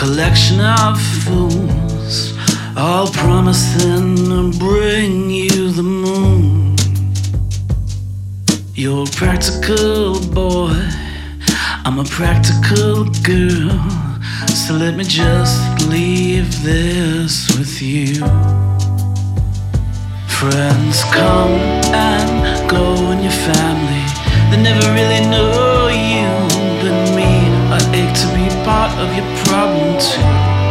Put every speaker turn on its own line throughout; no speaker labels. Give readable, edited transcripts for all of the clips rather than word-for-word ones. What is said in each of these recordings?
collection of fools, all promising to bring you the moon. You're a practical boy, I'm a practical girl, so let me just leave this with you. Friends come and go in your family, they never really know you, but me, I ache to be part of your problem too.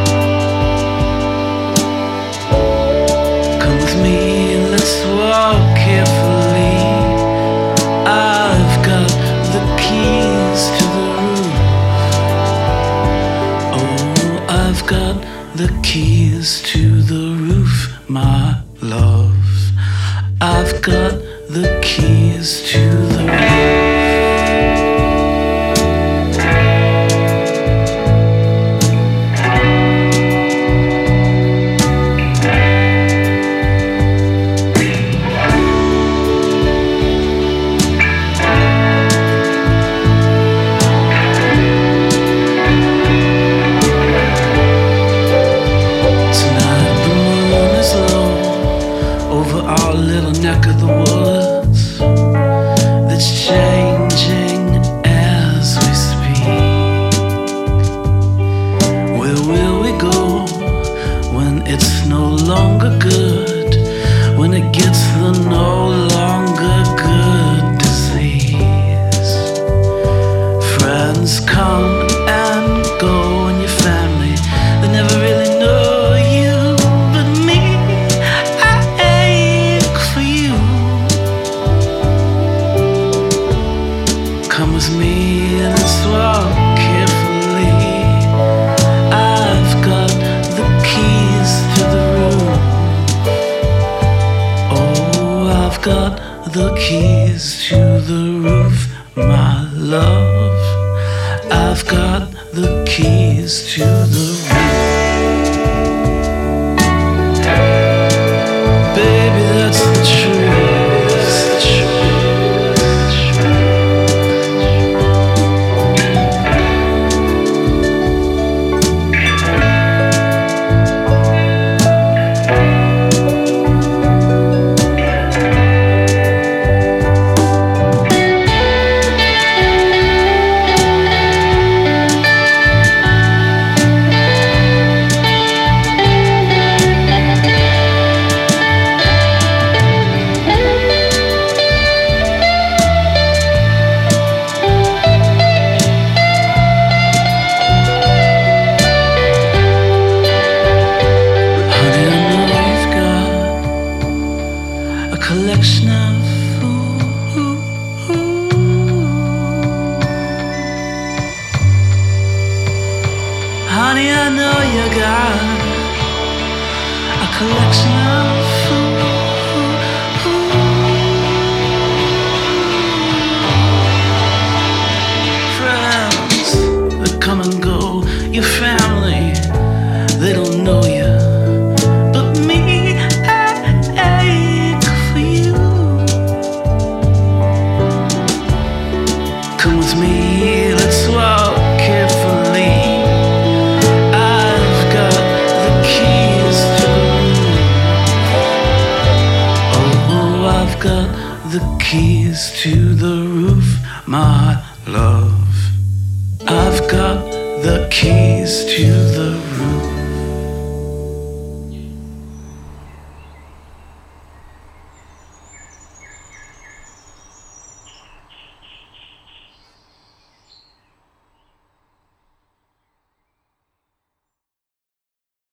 Come with me, let's walk carefully. I've got the keys to the roof. Oh, I've got the keys to the roof, my love. I've got the keys to the roof. Our little neck of the woods that's changing as we speak. Where will we go when it's no longer good, when it gets the no longer good disease? Friends come and go in your family, they never really know you, but me, come with me, let's walk carefully. I've got the keys to the room. Oh, I've got the keys to the roof, my love. I've got the keys to the roof. Baby, that's the truth. Collection of fools. Honey, I know you got a collection of fools. Friends that come and go, your family, they don't know you. Come with me, let's walk carefully. I've got the keys to the roof. Oh, I've got the keys to the roof, my love. I've got the keys to the roof.